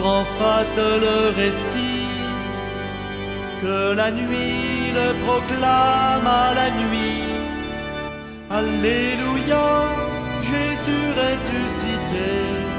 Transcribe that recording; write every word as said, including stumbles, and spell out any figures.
en face le récit, que la nuit le proclame à la nuit. Alléluia, Jésus ressuscité.